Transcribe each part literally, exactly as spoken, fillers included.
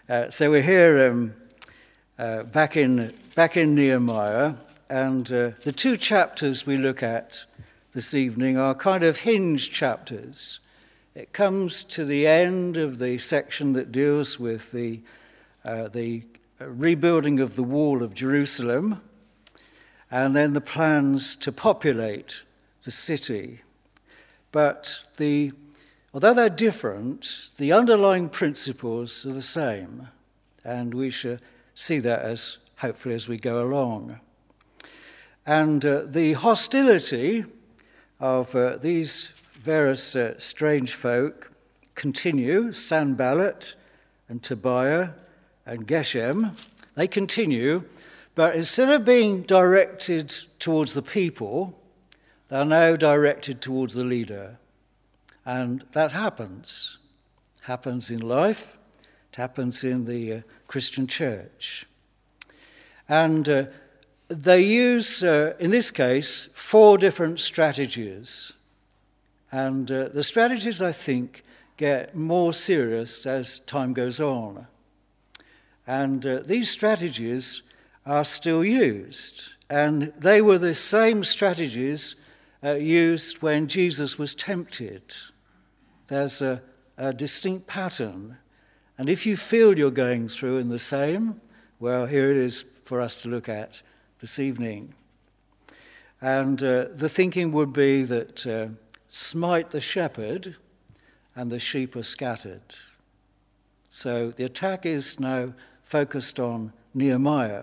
Uh, so we're here um, uh, back in back in Nehemiah, and uh, the two chapters we look at this evening are kind of hinge chapters. It comes to the end of the section that deals with the uh, the rebuilding of the wall of Jerusalem, and then the plans to populate the city. But the although they're different, the underlying principles are the same, and we shall see that as hopefully as we go along. And uh, the hostility of uh, these various uh, strange folk continue. Sanballat and Tobiah and Geshem, they continue, but instead of being directed towards the people, they're now directed towards the leader. And that happens. Happens in life. It happens in the uh, Christian church. And uh, they use, uh, in this case, four different strategies. And uh, the strategies, I think, get more serious as time goes on. And uh, these strategies are still used. And they were the same strategies uh, used when Jesus was tempted. There's a, a distinct pattern. And if you feel you're going through in the same, well, here it is for us to look at this evening. And uh, the thinking would be that uh, smite the shepherd and the sheep are scattered. So the attack is now focused on Nehemiah.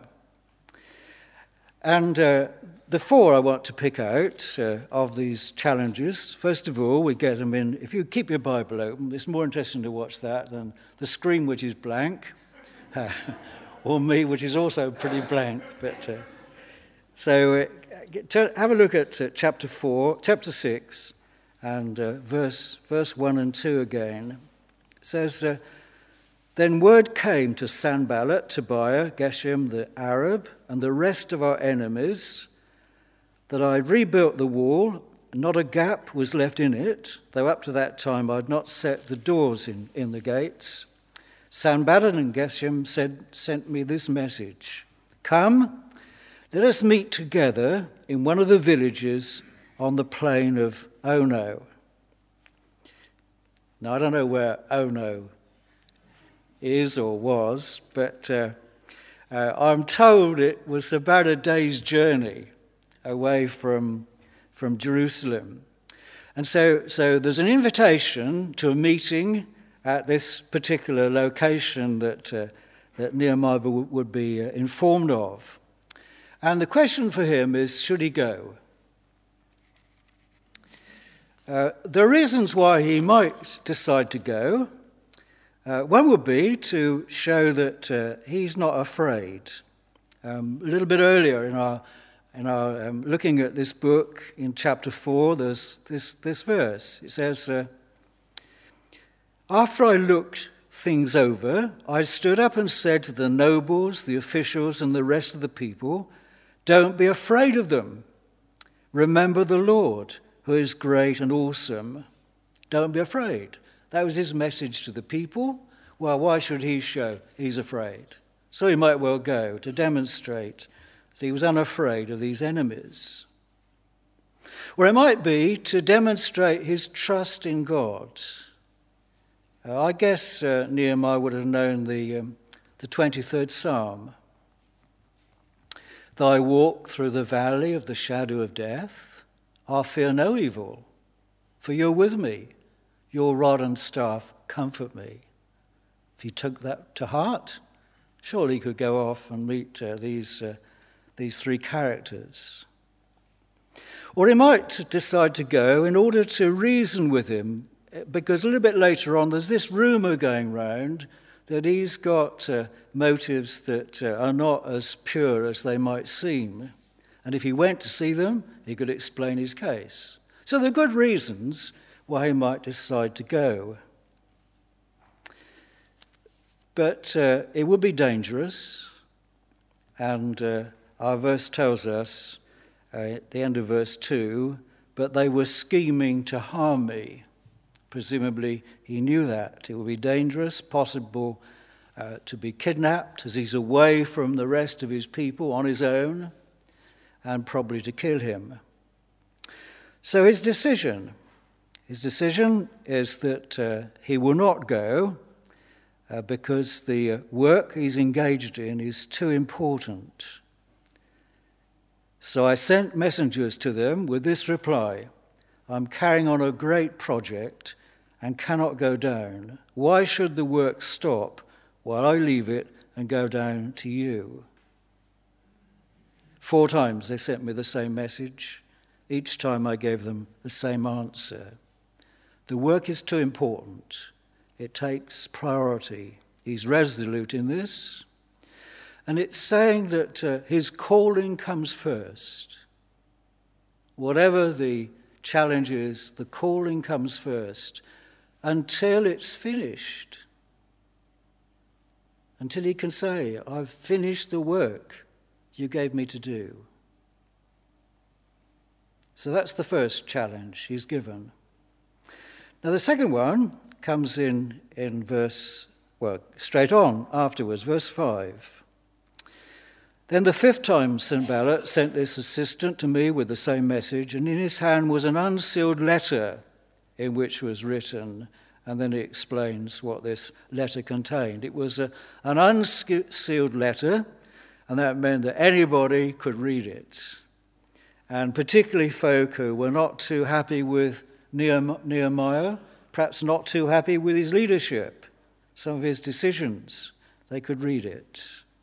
And uh, the four I want to pick out uh, of these challenges, first of all, we get them in, if you keep your Bible open, it's more interesting to watch that than the screen, which is blank, uh, or me, which is also pretty blank. But uh, So uh, to have a look at uh, chapter four, chapter six, and uh, verse, verse one and two again. It says, uh, Then word came to Sanballat, Tobiah, Geshem the Arab, and the rest of our enemies, that I rebuilt the wall, not a gap was left in it, though up to that time I had not set the doors in, in the gates. Sanballat and Geshem said, sent me this message, Come, let us meet together in one of the villages on the plain of Ono. Now, I don't know where Ono is or was, but uh, uh, I'm told it was about a day's journey away from, from Jerusalem. And so, so there's an invitation to a meeting at this particular location that, uh, that Nehemiah would be uh, informed of. And the question for him is, should he go? Uh, the reasons why he might decide to go, uh, one would be to show that uh, he's not afraid. Um, a little bit earlier in our, in our um, looking at this book in chapter four, there's this, this verse. It says, uh, After I looked things over, I stood up and said to the nobles, the officials, and the rest of the people, Don't be afraid of them. Remember the Lord, who is great and awesome. Don't be afraid. That was his message to the people. Well, why should he show he's afraid? So he might well go to demonstrate that he was unafraid of these enemies. Or it might be to demonstrate his trust in God. Uh, I guess uh, Nehemiah would have known the, um, the twenty-third Psalm. Though I walk through the valley of the shadow of death, I fear no evil, for you're with me. Your rod and staff comfort me. If he took that to heart, surely he could go off and meet uh, these, uh, these three characters. Or he might decide to go in order to reason with him, because a little bit later on there's this rumour going round that he's got uh, motives that uh, are not as pure as they might seem. And if he went to see them, he could explain his case. So there are good reasons why he might decide to go. But uh, it would be dangerous. And uh, our verse tells us, uh, at the end of verse two, but they were scheming to harm me. Presumably he knew that. It would be dangerous, possible uh, to be kidnapped as he's away from the rest of his people on his own, and probably to kill him. So his decision, his decision is that uh, he will not go uh, because the uh, work he's engaged in is too important. So I sent messengers to them with this reply: I'm carrying on a great project and cannot go down. Why should the work stop while I leave it and go down to you? Four times they sent me the same message. Each time I gave them the same answer. The work is too important. It takes priority. He's resolute in this. And it's saying that uh, his calling comes first. Whatever the challenge is, the calling comes first until it's finished. Until he can say, I've finished the work you gave me to do. So that's the first challenge he's given. Now the second one comes in in verse, well, straight on afterwards, verse five. Then the fifth time Sanballat sent this assistant to me with the same message, and in his hand was an unsealed letter in which was written, and then he explains what this letter contained. It was a, an unsealed letter, and that meant that anybody could read it. And particularly folk who were not too happy with Nehemiah, perhaps not too happy with his leadership, some of his decisions, they could read it.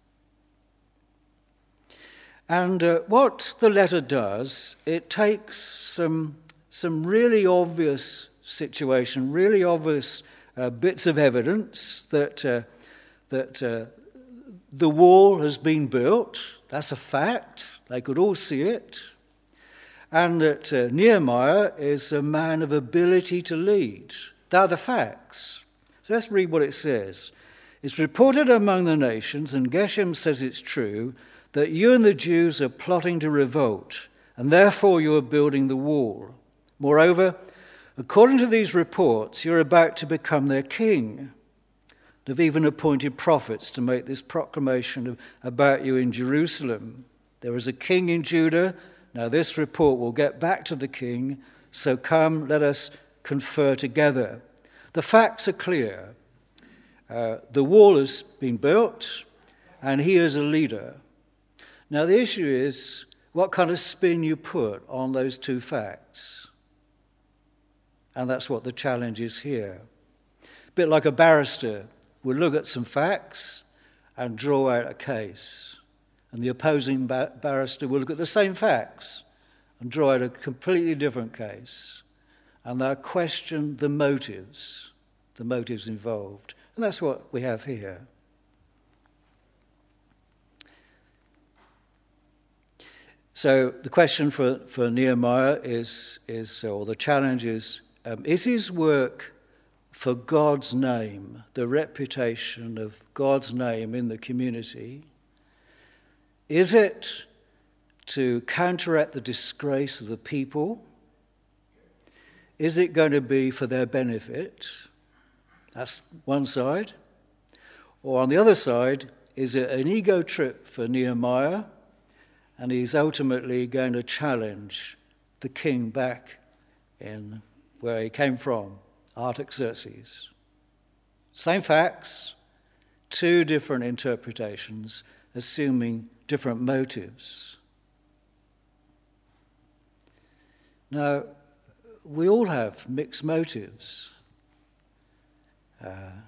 And uh, what the letter does, it takes some, some really obvious situation, really obvious uh, bits of evidence that, uh, that uh, the wall has been built. That's a fact. They could all see it. And that uh, Nehemiah is a man of ability to lead. They're the facts. So let's read what it says. It's reported among the nations, and Geshem says it's true, that you and the Jews are plotting to revolt, and therefore you are building the wall. Moreover, according to these reports, you're about to become their king. They've even appointed prophets to make this proclamation about you in Jerusalem. There is a king in Judah. Now this report will get back to the king, so come, let us confer together. The facts are clear. Uh, the wall has been built, and he is a leader. Now the issue is what kind of spin you put on those two facts. And that's what the challenge is here. A bit like a barrister will look at some facts and draw out a case. And the opposing ba- barrister will look at the same facts and draw out a completely different case. And they'll question the motives, the motives involved. And that's what we have here. So the question for, for Nehemiah is, is, or the challenge is, um, is his work for God's name, the reputation of God's name in the community? Is it to counteract the disgrace of the people? Is it going to be for their benefit? That's one side. Or on the other side, is it an ego trip for Nehemiah? And he's ultimately going to challenge the king back in where he came from, Artaxerxes. Same facts, two different interpretations, assuming different motives. Now, we all have mixed motives. Uh,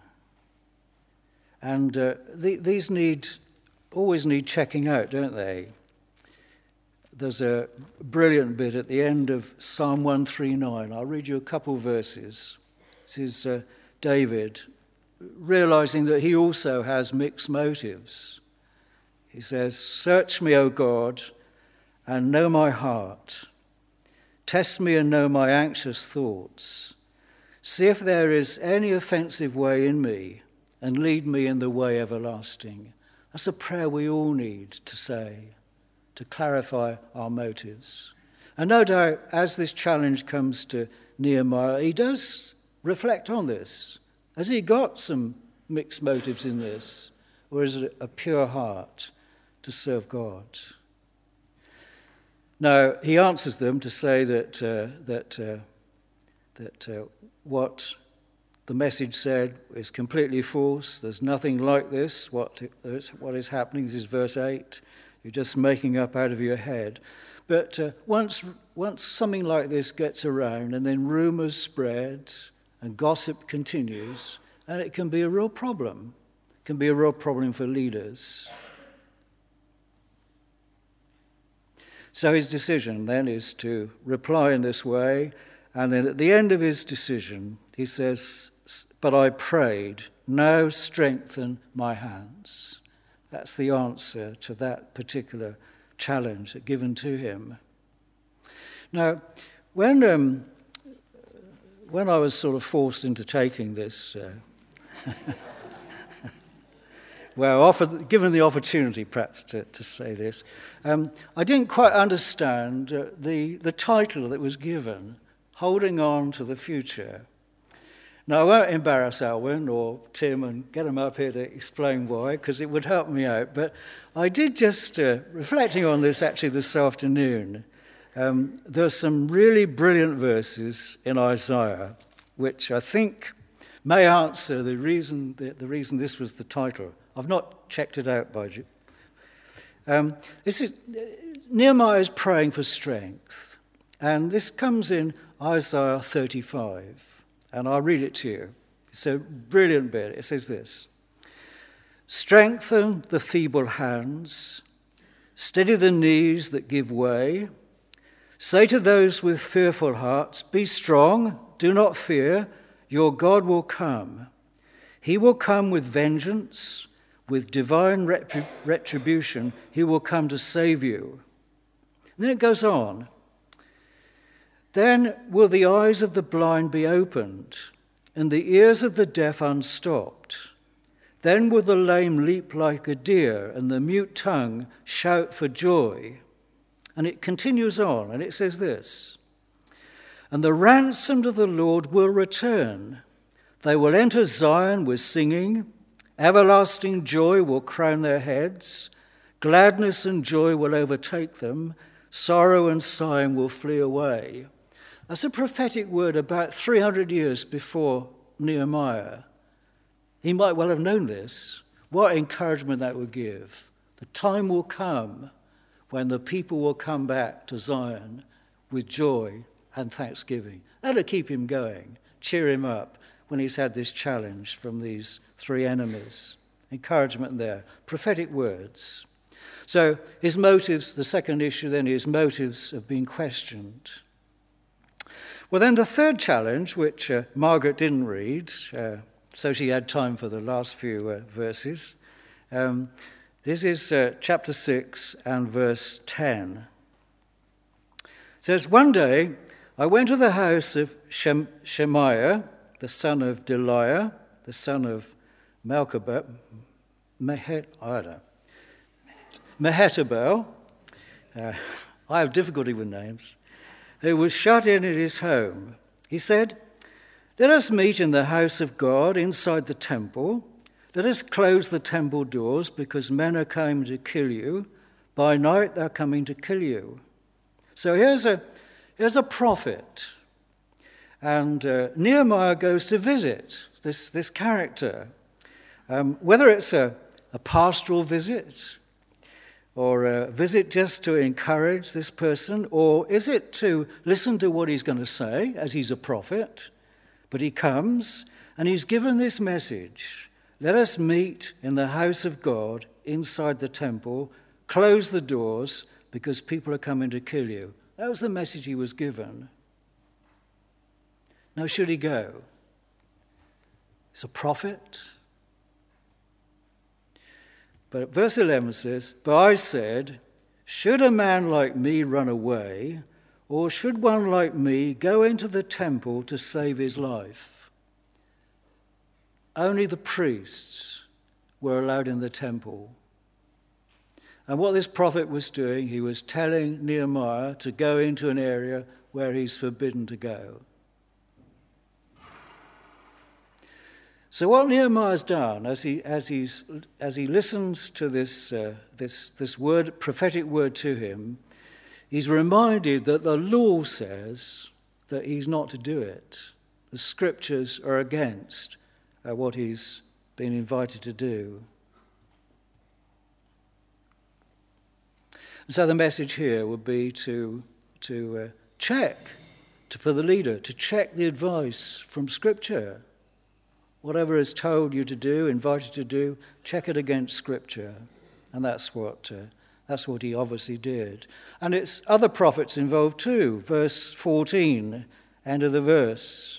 and uh, the, these need, always need checking out, don't they? There's a brilliant bit at the end of Psalm one thirty-nine. I'll read you a couple verses. This is uh, David, realizing that he also has mixed motives. He says, "Search me, O God, and know my heart. Test me and know my anxious thoughts. See if there is any offensive way in me, and lead me in the way everlasting." That's a prayer we all need to say, to clarify our motives. And no doubt, as this challenge comes to Nehemiah, he does reflect on this. Has he got some mixed motives in this? Or is it a pure heart to serve God? Now, he answers them to say that uh, that uh, that uh, what the message said is completely false. There's nothing like this. What is, what is happening, this is verse eight. You're just making up out of your head. But uh, once once something like this gets around, and then rumours spread and gossip continues, and it can be a real problem. It can be a real problem for leaders. So his decision then is to reply in this way, and then at the end of his decision, he says, "But I prayed, now strengthen my hands." That's the answer to that particular challenge given to him. Now, when um, when I was sort of forced into taking this, uh, well, offered, given the opportunity perhaps to, to say this, um, I didn't quite understand uh, the, the title that was given, Holding On to the Future. Now, I won't embarrass Alwyn or Tim and get them up here to explain why, because it would help me out. But I did just, uh, reflecting on this actually this afternoon, um, there are some really brilliant verses in Isaiah, which I think may answer the reason the, the reason this was the title. I've not checked it out by you. Um, this is, Nehemiah is praying for strength, and this comes in Isaiah thirty-five. And I'll read it to you. It's a brilliant bit. It says this: "Strengthen the feeble hands, steady the knees that give way. Say to those with fearful hearts, be strong, do not fear, your God will come. He will come with vengeance, with divine retrib- retribution. He will come to save you." And then it goes on. "Then will the eyes of the blind be opened, and the ears of the deaf unstopped. Then will the lame leap like a deer, and the mute tongue shout for joy." And it continues on, and it says this: "And the ransomed of the Lord will return. They will enter Zion with singing. Everlasting joy will crown their heads. Gladness and joy will overtake them. Sorrow and sighing will flee away." That's a prophetic word about three hundred years before Nehemiah. He might well have known this. What encouragement that would give. The time will come when the people will come back to Zion with joy and thanksgiving. That'll keep him going, cheer him up when he's had this challenge from these three enemies. Encouragement there. Prophetic words. So his motives, the second issue then, his motives have been questioned. Well, then the third challenge, which uh, Margaret didn't read, uh, so she had time for the last few uh, verses. Um, this is uh, chapter six and verse ten. It says, "One day I went to the house of Shem- Shemaiah, the son of Deliah, the son of Melchibel, Mehet, I don't know, Mehetabel. Uh, I have difficulty with names. Who was shut in at his home. He said, 'Let us meet in the house of God inside the temple. Let us close the temple doors, because men are coming to kill you. By night they're coming to kill you.'" So here's a, here's a prophet. And uh, Nehemiah goes to visit this, this character. Um, whether it's a, a pastoral visit, or a visit just to encourage this person, or is it to listen to what he's going to say, as he's a prophet? But he comes, and he's given this message: "Let us meet in the house of God, inside the temple, close the doors, because people are coming to kill you." That was the message he was given. Now, should he go? He's a prophet. But verse eleven says, "But I said, should a man like me run away, or should one like me go into the temple to save his life?" Only the priests were allowed in the temple. And what this prophet was doing, he was telling Nehemiah to go into an area where he's forbidden to go. So what Nehemiah's done, as he as he's as he listens to this uh, this this word, prophetic word to him, he's reminded that the law says that he's not to do it. The scriptures are against uh, what he's been invited to do. And so the message here would be to to uh, check, to, for the leader, to check the advice from Scripture. Whatever is told you to do, invited to do, check it against Scripture. And that's what uh, that's what he obviously did. And it's other prophets involved too. Verse fourteen, end of the verse.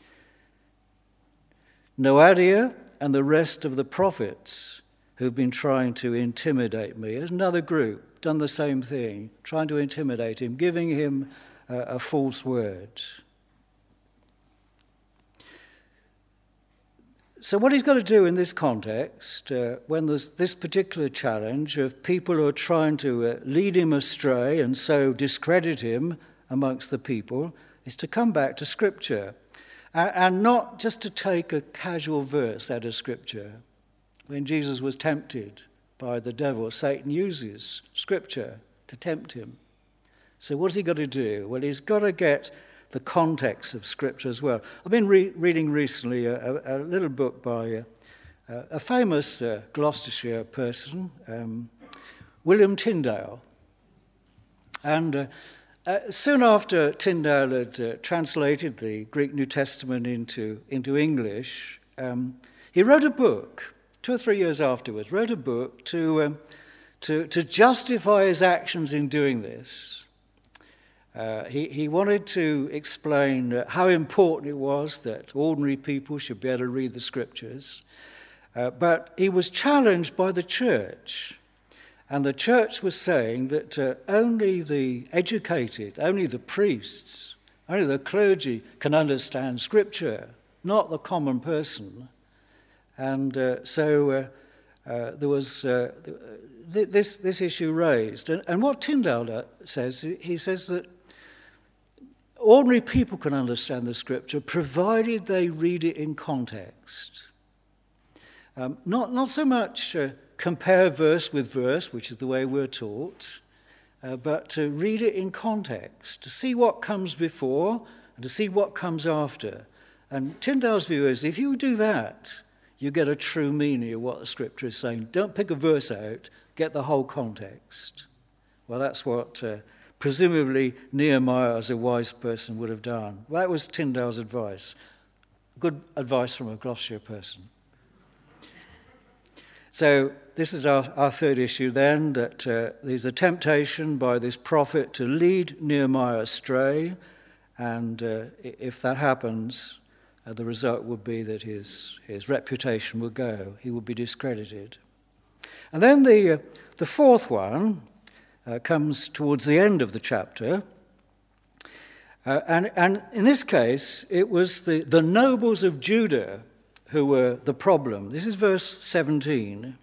Noadiah and the rest of the prophets who've been trying to intimidate me. There's another group, done the same thing, trying to intimidate him, giving him uh, a false word. So what he's got to do in this context, uh, when there's this particular challenge of people who are trying to uh, lead him astray and so discredit him amongst the people, is to come back to Scripture. And, and not just to take a casual verse out of Scripture. When Jesus was tempted by the devil, Satan uses Scripture to tempt him. So what's he got to do? Well, he's got to get the context of Scripture as well. I've been re- reading recently a, a, a little book by uh, a famous uh, Gloucestershire person, um, William Tyndale. And uh, uh, soon after Tyndale had uh, translated the Greek New Testament into, into English, um, he wrote a book, two or three years afterwards, wrote a book to, um, to, to justify his actions in doing this. Uh, he, he wanted to explain uh, how important it was that ordinary people should be able to read the Scriptures. Uh, but he was challenged by the church. And the church was saying that uh, only the educated, only the priests, only the clergy can understand Scripture, not the common person. And uh, so uh, uh, there was uh, th- this, this issue raised. And, and what Tyndale says, he says that ordinary people can understand the Scripture provided they read it in context. Um, not, not so much uh, compare verse with verse, which is the way we're taught, uh, but to read it in context, to see what comes before and to see what comes after. And Tyndale's view is if you do that, you get a true meaning of what the Scripture is saying. Don't pick a verse out, get the whole context. Well, that's what uh, presumably Nehemiah, as a wise person, would have done. Well, that was Tyndale's advice. Good advice from a Gloucestershire person. So this is our, our third issue then, that uh, there's a temptation by this prophet to lead Nehemiah astray, and uh, if that happens, uh, the result would be that his, his reputation would go. He would be discredited. And then the, uh, the fourth one Uh, comes towards the end of the chapter. Uh, and, and in this case, it was the, the nobles of Judah who were the problem. This is verse seventeen.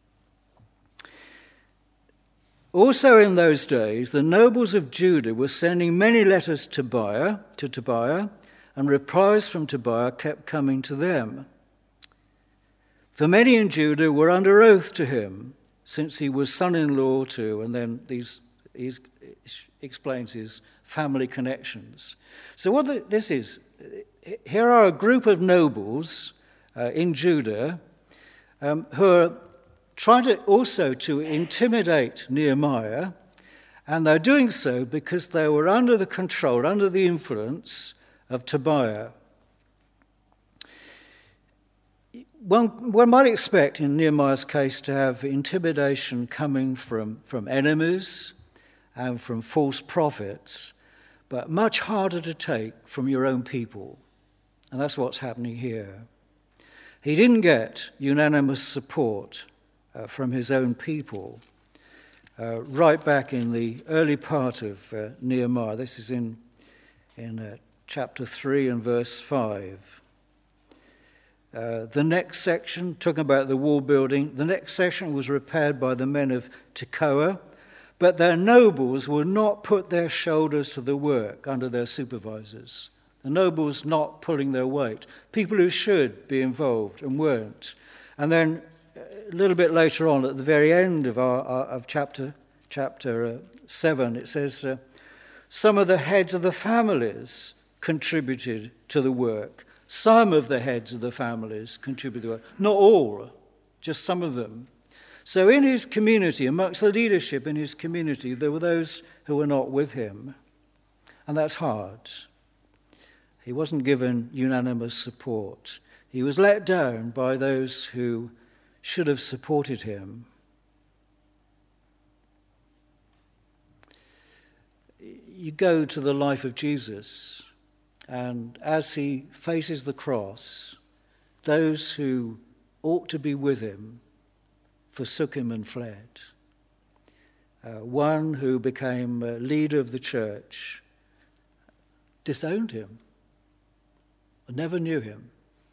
Also in those days, the nobles of Judah were sending many letters to Tobiah, to Tobiah, and replies from Tobiah kept coming to them. For many in Judah were under oath to him, since he was son-in-law to, and then these, he explains his family connections. So what the, this is, here are a group of nobles uh, in Judah um, who are trying to also to intimidate Nehemiah, and they're doing so because they were under the control, under the influence of Tobiah. One, one might expect in Nehemiah's case to have intimidation coming from, from enemies and from false prophets, but much harder to take from your own people. And that's what's happening here. He didn't get unanimous support uh, from his own people. Uh, right back in the early part of uh, Nehemiah, this is in, in uh, chapter three and verse five. Uh, the next section, talking about the wall building, the next section was repaired by the men of Tekoa, but their nobles would not put their shoulders to the work under their supervisors. The nobles not pulling their weight. People who should be involved and weren't. And then a little bit later on, at the very end of our, our of chapter chapter uh, seven, it says, uh, some of the heads of the families contributed to the work. Some of the heads of the families contributed to the work. Not all, just some of them. So in his community, amongst the leadership in his community, there were those who were not with him. And that's hard. He wasn't given unanimous support. He was let down by those who should have supported him. You go to the life of Jesus, and as he faces the cross, those who ought to be with him forsook him and fled. Uh, one who became a leader of the church disowned him. Never knew him.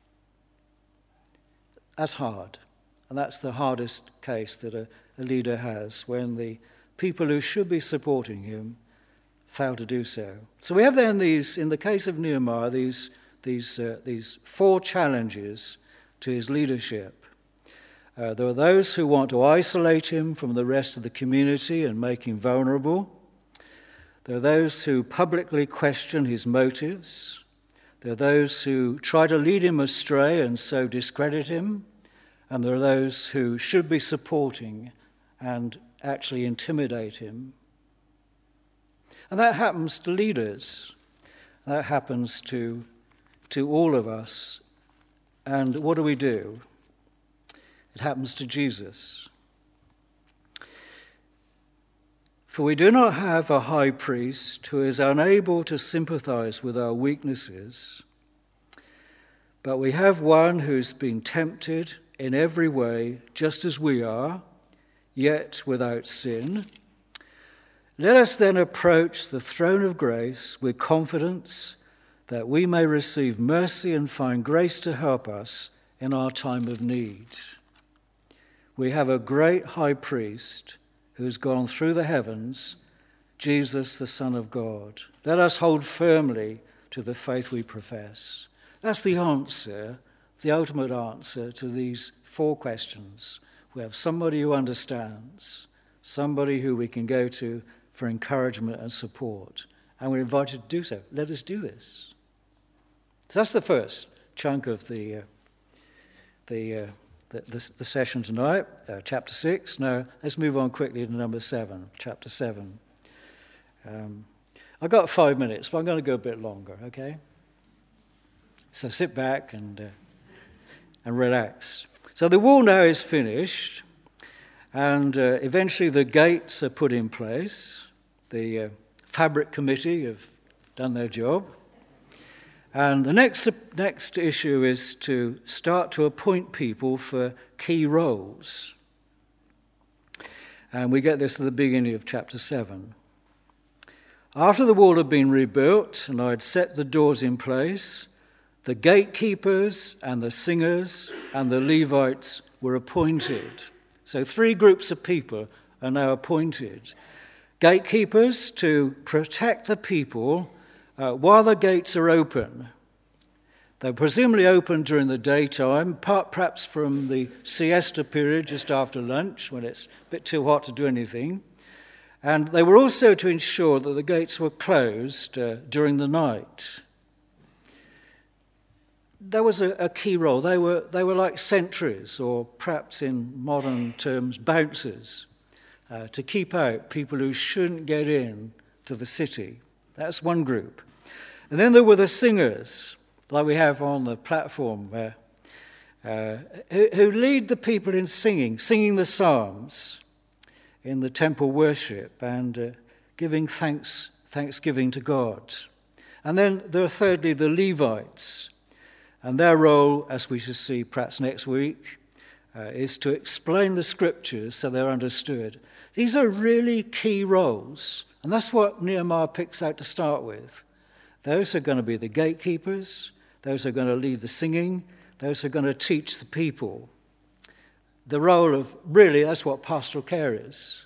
That's hard. And that's the hardest case that a, a leader has, when the people who should be supporting him fail to do so. So we have then these, in the case of Nehemiah, these, these, uh, these four challenges to his leadership. Uh, there are those who want to isolate him from the rest of the community and make him vulnerable. There are those who publicly question his motives. There are those who try to lead him astray and so discredit him. And there are those who should be supporting and actually intimidate him. And that happens to leaders. That happens to, to all of us. And what do we do? It happens to Jesus. For we do not have a high priest who is unable to sympathize with our weaknesses, but we have one who's been tempted in every way, just as we are, yet without sin. Let us then approach the throne of grace with confidence, that we may receive mercy and find grace to help us in our time of need. We have a great high priest who's gone through the heavens, Jesus, the Son of God. Let us hold firmly to the faith we profess. That's the answer, the ultimate answer to these four questions. We have somebody who understands, somebody who we can go to for encouragement and support, and we're invited to do so. Let us do this. So that's the first chunk of the uh, the, uh, the, the the session tonight, uh, chapter six. Now let's move on quickly to number seven, chapter seven. Um, I've got five minutes, but I'm going to go a bit longer. Okay. So sit back and uh, and relax. So the wall now is finished, and uh, eventually the gates are put in place. The uh, fabric committee have done their job. And the next next issue is to start to appoint people for key roles. And we get this at the beginning of chapter seven. After the wall had been rebuilt and I had set the doors in place, the gatekeepers and the singers and the Levites were appointed. So three groups of people are now appointed. Gatekeepers to protect the people uh, while the gates are open. They're presumably open during the daytime, part perhaps from the siesta period just after lunch when it's a bit too hot to do anything. And they were also to ensure that the gates were closed uh, during the night. There was a, a key role. They were they were like sentries, or perhaps in modern terms, bouncers, uh, to keep out people who shouldn't get in to the city. That's one group. And then there were the singers, like we have on the platform, uh, uh, who, who lead the people in singing, singing the psalms in the temple worship and uh, giving thanks, thanksgiving to God. And then there are thirdly the Levites. And their role, as we shall see perhaps next week, uh, is to explain the scriptures so they're understood. These are really key roles, and that's what Nehemiah picks out to start with. Those are going to be the gatekeepers, those are going to lead the singing, those are going to teach the people. The role of, really, that's what pastoral care is.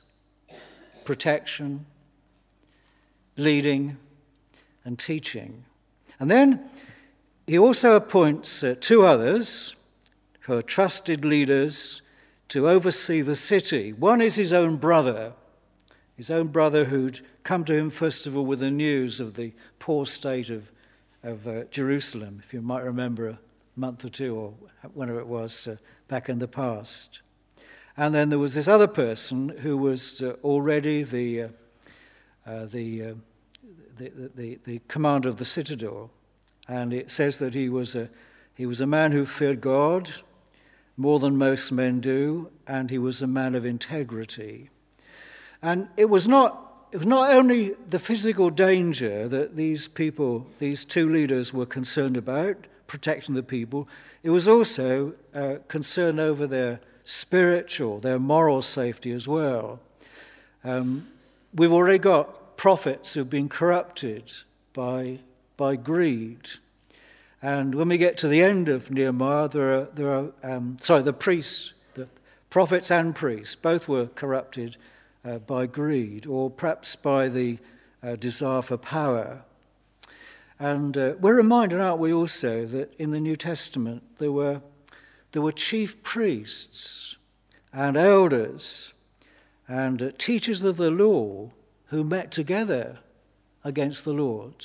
Protection, leading, and teaching. And then he also appoints uh, two others, who are trusted leaders, to oversee the city. One is his own brother, his own brother who'd come to him first of all with the news of the poor state of, of uh, Jerusalem, if you might remember a month or two or whenever it was uh, back in the past. And then there was this other person who was uh, already the, uh, uh, the, uh, the, the, the commander of the citadel. And it says that he was a, he was a man who feared God more than most men do, and he was a man of integrity. And it was not, it was not only the physical danger that these people, these two leaders were concerned about, protecting the people, it was also uh, concern over their spiritual, their moral safety as well. Um, we've already got prophets who've been corrupted by, by greed. And when we get to the end of Nehemiah, there are, there are um, sorry, the priests, the prophets and priests, both were corrupted uh, by greed, or perhaps by the uh, desire for power. And uh, we're reminded, aren't we, also, that in the New Testament there were there were chief priests and elders and uh, teachers of the law who met together against the Lord,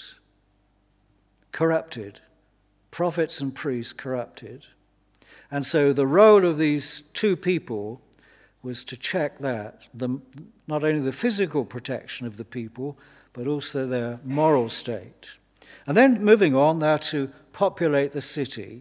corrupted. Prophets and priests corrupted. And so the role of these two people was to check that, the, not only the physical protection of the people, but also their moral state. And then moving on, they're to populate the city.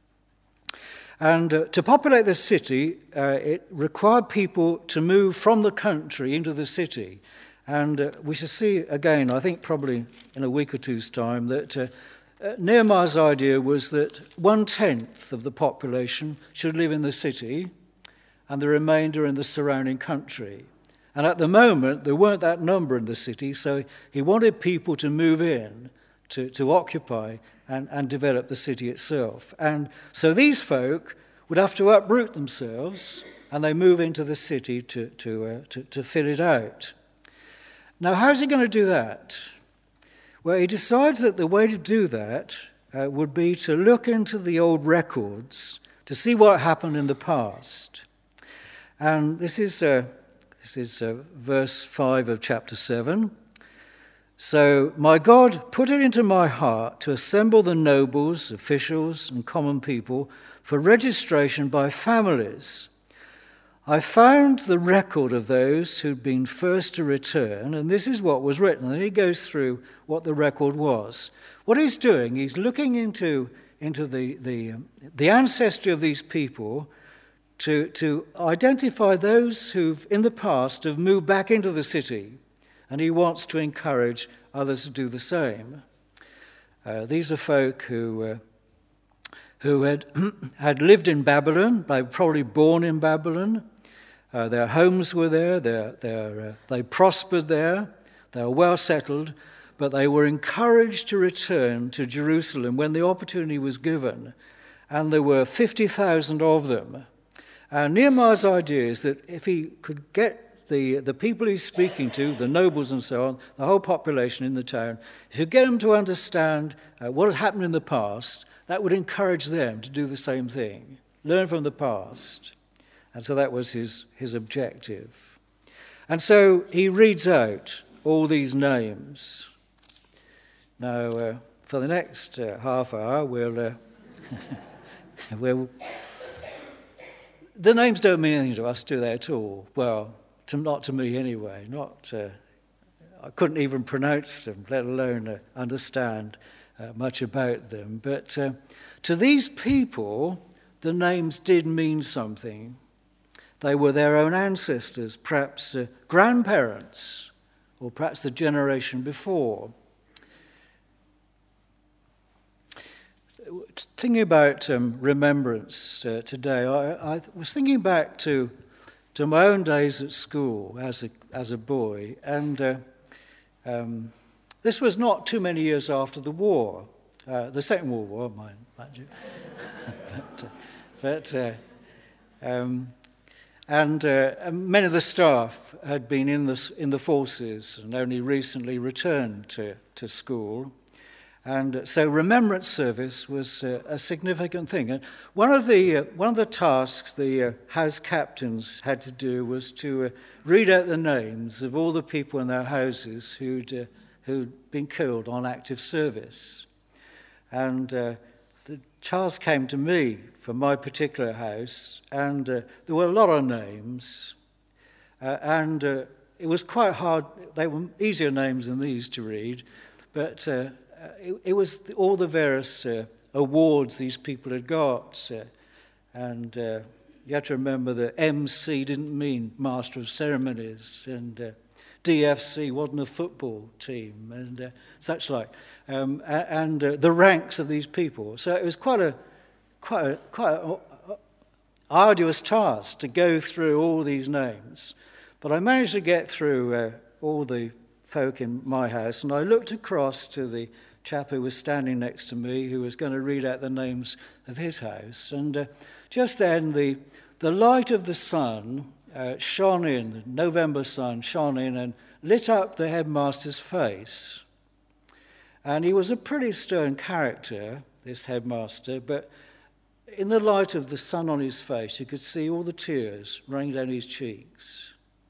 And uh, to populate the city, uh, it required people to move from the country into the city. And uh, we shall see again, I think probably in a week or two's time, that uh, Uh, Nehemiah's idea was that one-tenth of the population should live in the city and the remainder in the surrounding country. And at the moment, there weren't that number in the city, so he wanted people to move in, to, to occupy and, and develop the city itself. And so these folk would have to uproot themselves, and they move into the city to, to, uh, to, to fill it out. Now, how's he going to do that? Well, he decides that the way to do that uh, would be to look into the old records to see what happened in the past. And this is uh, this is uh, verse five of chapter seven. So, my God put it into my heart to assemble the nobles, officials, and common people for registration by families. I found the record of those who'd been first to return, and this is what was written. And he goes through what the record was. What he's doing, he's looking into, into the, the, the ancestry of these people to, to identify those who've, in the past, have moved back into the city, and he wants to encourage others to do the same. Uh, these are folk who... Uh, who had, had lived in Babylon. They were probably born in Babylon. Uh, their homes were there. They're, they're, uh, they prospered there. They were well settled. But they were encouraged to return to Jerusalem when the opportunity was given. And there were fifty thousand of them. And Nehemiah's idea is that if he could get the, the people he's speaking to, the nobles and so on, the whole population in the town, if you get them to understand uh, what had happened in the past, that would encourage them to do the same thing, learn from the past. And so that was his, his objective. And so he reads out all these names. Now, uh, for the next uh, half hour, we'll, uh, we'll... The names don't mean anything to us, do they, at all? Well, to, not to me anyway. Not. Uh, I couldn't even pronounce them, let alone uh, understand Uh, much about them. But uh, to these people, the names did mean something. They were their own ancestors, perhaps uh, grandparents, or perhaps the generation before. Thinking about um, remembrance uh, today, I, I was thinking back to to my own days at school as a as a boy, and uh, um, this was not too many years after the war, uh, the Second World War, mind, mind you. but uh, but uh, um, and uh, many of the staff had been in the in the forces and only recently returned to to school. And so remembrance service was uh, a significant thing. And one of the, uh, one of the tasks the uh, house captains had to do was to uh, read out the names of all the people in their houses who'd, uh, who'd been killed on active service. And uh, the task came to me for my particular house, and uh, there were a lot of names. Uh, and uh, it was quite hard. They were easier names than these to read, but uh, it, it was all the various uh, awards these people had got. Uh, and uh, you have to remember that M C didn't mean Master of Ceremonies, and uh, D F C wasn't a football team, and uh, such like. Um, and uh, the ranks of these people. So it was quite a quite a, quite a, a arduous task to go through all these names. But I managed to get through uh, all the folk in my house, and I looked across to the chap who was standing next to me, who was going to read out the names of his house. And uh, just then the the light of the sun uh, shone in, the November sun shone in and lit up the headmaster's face. And he was a pretty stern character, this headmaster, but in the light of the sun on his face, you could see all the tears running down his cheeks.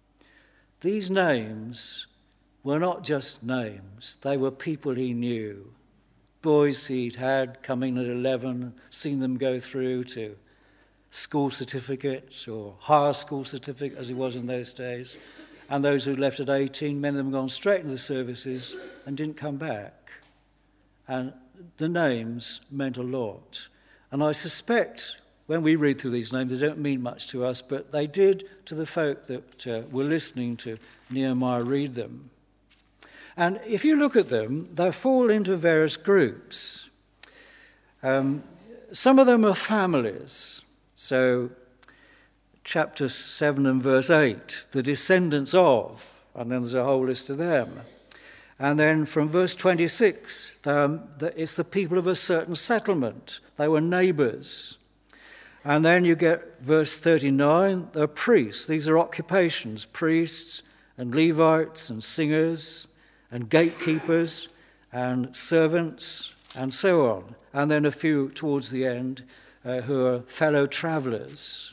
These names were not just names, they were people he knew. Boys he'd had coming at eleven, seen them go through to school certificates or higher school certificate as it was in those days, and those who left at eighteen, many of them gone straight into the services and didn't come back. And the names meant a lot. And I suspect when we read through these names, they don't mean much to us, but they did to the folk that uh, were listening to Nehemiah read them. And if you look at them, they fall into various groups. Um, some of them are families. So chapter seven and verse eight, the descendants of, and then there's a whole list of them. And then from verse twenty-six, it's the people of a certain settlement. They were neighbours. And then you get verse thirty-nine, they're priests. These are occupations, priests and Levites and singers and gatekeepers and servants and so on. And then a few towards the end uh, who are fellow travellers.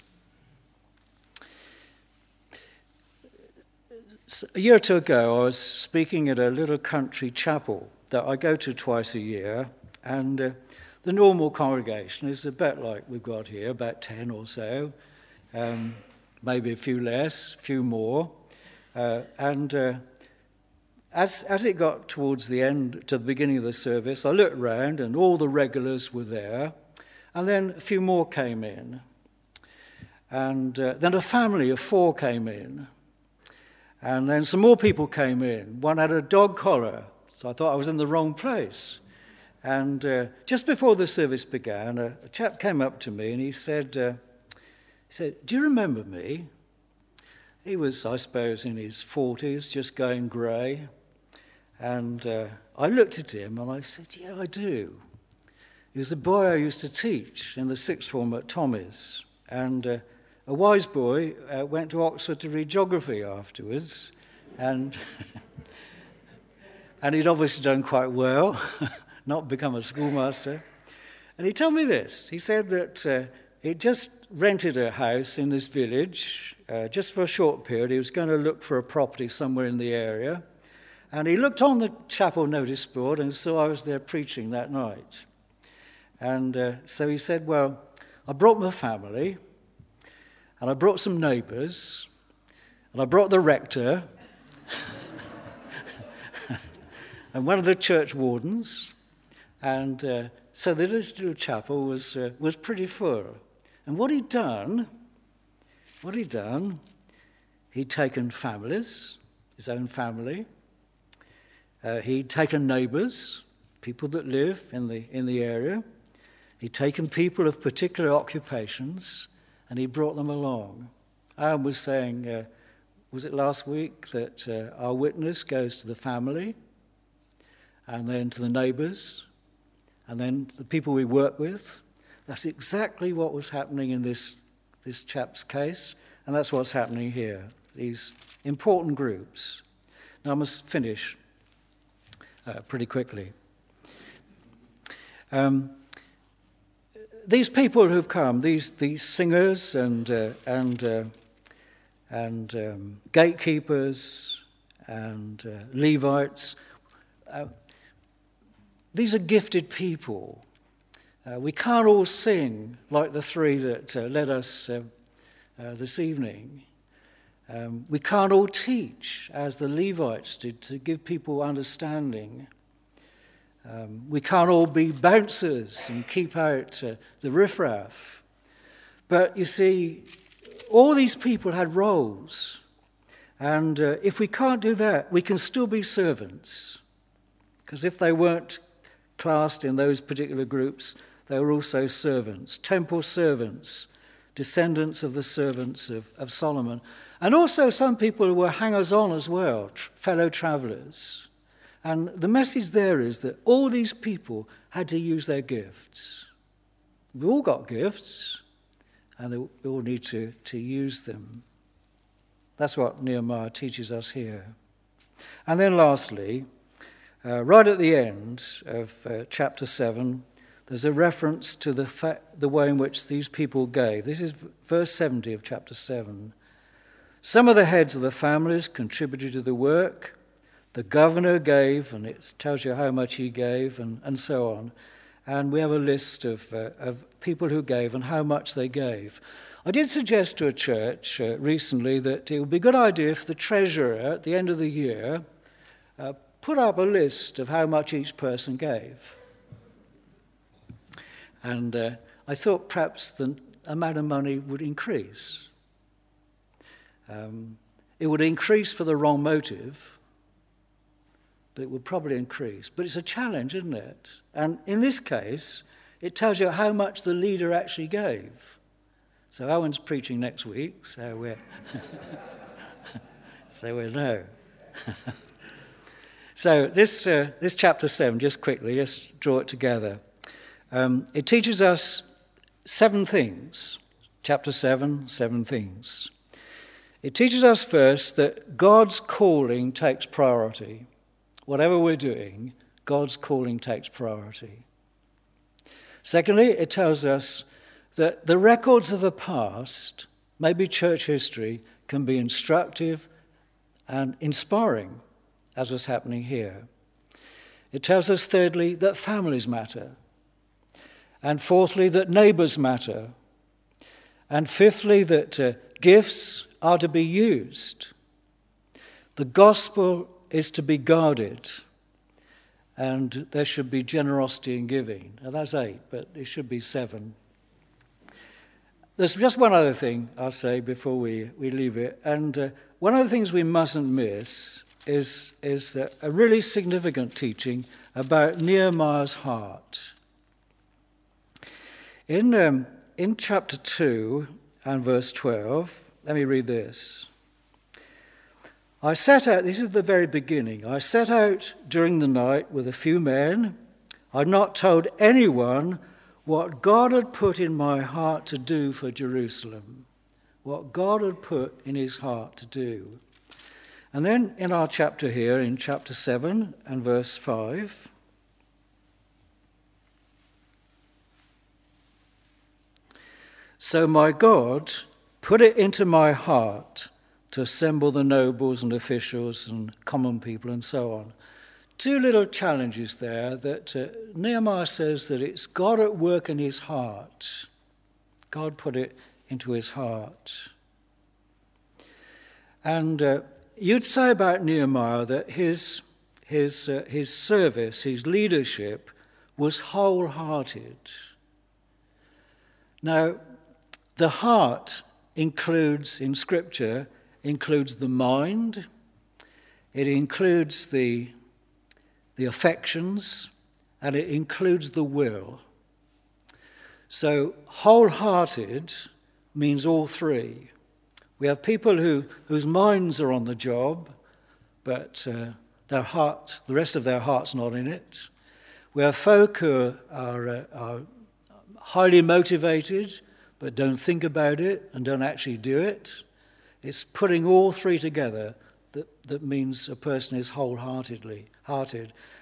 A year or two ago, I was speaking at a little country chapel that I go to twice a year, and uh, the normal congregation is about like we've got here, about ten or so, um, maybe a few less, a few more. Uh, and uh, as, as it got towards the end, to the beginning of the service, I looked around and all the regulars were there, and then a few more came in. And uh, then a family of four came in. And then some more people came in. One had a dog collar, so I thought I was in the wrong place. And uh, just before the service began, a, a chap came up to me and he said, uh, he said, "Do you remember me?" He was, I suppose, in his forties, just going grey. And uh, I looked at him and I said, "Yeah, I do." He was the boy I used to teach in the sixth form at Tommy's. And uh, a wise boy uh, went to Oxford to read geography afterwards, and and he'd obviously done quite well, not become a schoolmaster. And he told me this. He said that uh, he'd just rented a house in this village, uh, just for a short period. He was going to look for a property somewhere in the area. And he looked on the chapel notice board and saw I was there preaching that night. And uh, so he said, "Well, I brought my family, and I brought some neighbours, and I brought the rector, and one of the church wardens, and uh, so the little chapel was uh, was pretty full." And what he'd done, what he'd done, he'd taken families, his own family, uh, he'd taken neighbours, people that live in the in the area, he'd taken people of particular occupations, and he brought them along. Alan was saying, uh, was it last week, that uh, our witness goes to the family, and then to the neighbours, and then the people we work with. That's exactly what was happening in this, this chap's case, and that's what's happening here, these important groups. Now I must finish uh, pretty quickly. Um, these people who've come, these these singers and uh, and uh, and um, gatekeepers and uh, Levites, uh, these are gifted people. Uh, we can't all sing like the three that uh, led us uh, uh, this evening. Um, we can't all teach as the Levites did to give people understanding. Um, we can't all be bouncers and keep out uh, the riffraff. But you see, all these people had roles. And uh, if we can't do that, we can still be servants. Because if they weren't classed in those particular groups, they were also servants, temple servants, descendants of the servants of, of Solomon. And also some people who were hangers-on as well, tr- fellow travelers. And the message there is that all these people had to use their gifts. We all got gifts, and we all need to, to use them. That's what Nehemiah teaches us here. And then lastly, uh, right at the end of uh, chapter seven, there's a reference to the, fa- the way in which these people gave. This is verse seventy of chapter seven. Some of the heads of the families contributed to the work. The governor gave, and it tells you how much he gave, and, and so on. And we have a list of, uh, of people who gave and how much they gave. I did suggest to a church uh, recently that it would be a good idea if the treasurer, at the end of the year, uh, put up a list of how much each person gave. And uh, I thought perhaps the amount of money would increase. Um, it would increase for the wrong motive, but it would probably increase. But it's a challenge, isn't it? And in this case, it tells you how much the leader actually gave. So Owen's preaching next week, so we're so we know. So this uh, this chapter seven, just quickly, let's draw it together. Um, it teaches us seven things. Chapter seven, seven things. It teaches us first that God's calling takes priority. Whatever we're doing, God's calling takes priority. Secondly, it tells us that the records of the past, maybe church history, can be instructive and inspiring, as was happening here. It tells us, thirdly, that families matter. And fourthly, that neighbours matter. And fifthly, that uh, gifts are to be used. The gospel is to be guarded, and there should be generosity in giving. Now that's eight, but it should be seven. There's just one other thing I'll say before we, we leave it, and uh, one of the things we mustn't miss is, is uh, a really significant teaching about Nehemiah's heart. In, um, in chapter two and verse twelve, let me read this. I set out, this is the very beginning, I set out during the night with a few men. I'd not told anyone what God had put in my heart to do for Jerusalem, what God had put in his heart to do. And then in our chapter here, in chapter seven and verse five, so my God put it into my heart to assemble the nobles and officials and common people and so on. Two little challenges there that uh, Nehemiah says that it's God at work in his heart. God put it into his heart. And uh, you'd say about Nehemiah that his, his, uh, his service, his leadership was wholehearted. Now, the heart includes, in Scripture, includes the mind, it includes the, the affections, and it includes the will. So wholehearted means all three. We have people who, whose minds are on the job, but uh, their heart, the rest of their heart's not in it. We have folk who are, uh, are highly motivated, but don't think about it and don't actually do it. It's putting all three together that, that means a person is wholeheartedly hearted.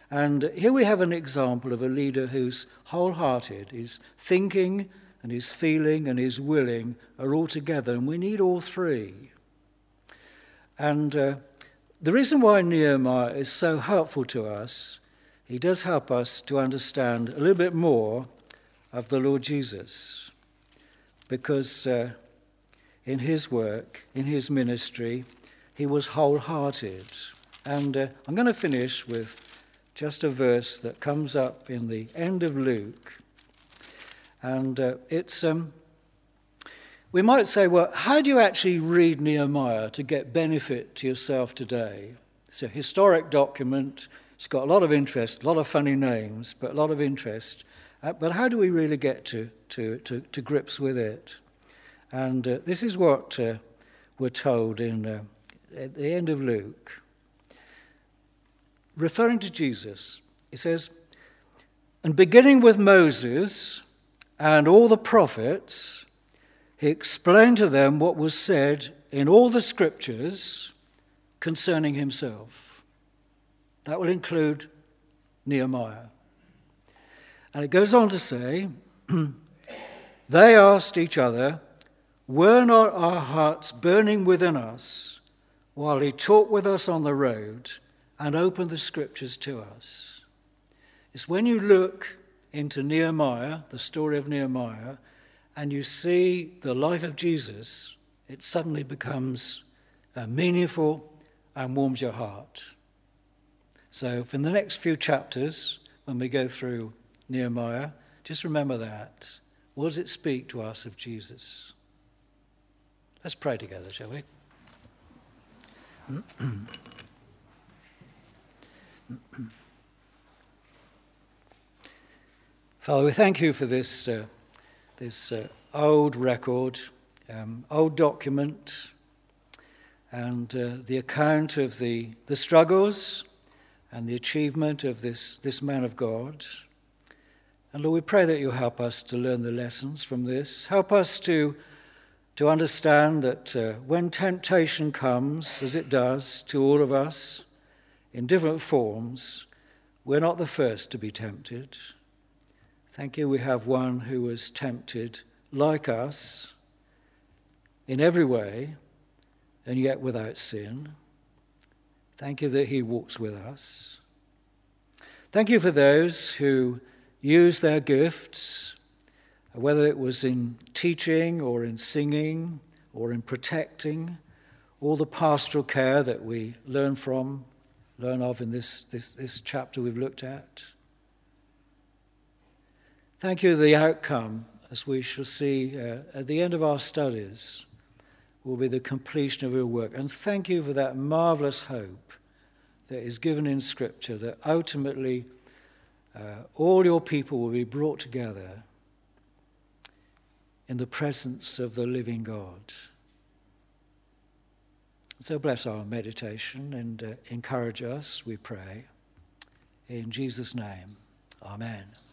And here we have an example of a leader who's wholehearted. His thinking and his feeling and his willing are all together, and we need all three. And uh, the reason why Nehemiah is so helpful to us, he does help us to understand a little bit more of the Lord Jesus. Because uh, in his work, in his ministry, he was wholehearted. And uh, I'm going to finish with just a verse that comes up in the end of Luke. And uh, it's, um, we might say, well, how do you actually read Nehemiah to get benefit to yourself today? It's a historic document. It's got a lot of interest, a lot of funny names, but a lot of interest. Uh, but how do we really get to, to, to, to grips with it? And uh, this is what uh, we're told in uh, at the end of Luke. Referring to Jesus, it says, and beginning with Moses and all the prophets, he explained to them what was said in all the scriptures concerning himself. That will include Nehemiah. And it goes on to say, they asked each other, were not our hearts burning within us while he talked with us on the road and opened the scriptures to us? It's when you look into Nehemiah, the story of Nehemiah, and you see the life of Jesus, it suddenly becomes uh, meaningful and warms your heart. So for the next few chapters, when we go through Nehemiah, just remember that. What does it speak to us of Jesus? Let's pray together, shall we? Father, we thank you for this uh, this uh, old record, um, old document, and uh, the account of the, the struggles and the achievement of this, this man of God. And Lord, we pray that you help us to learn the lessons from this. Help us to, to understand that uh, when temptation comes, as it does to all of us, in different forms, we're not the first to be tempted. Thank you, we have one who was tempted like us in every way, and yet without sin. Thank you that he walks with us. Thank you for those who use their gifts, whether it was in teaching or in singing or in protecting, all the pastoral care that we learn from, learn of in this, this, this chapter we've looked at. Thank you, the outcome, as we shall see uh, at the end of our studies, will be the completion of your work. And thank you for that marvelous hope that is given in Scripture, that ultimately uh, all your people will be brought together in the presence of the living God. So bless our meditation and uh, encourage us, we pray. In Jesus' name, amen.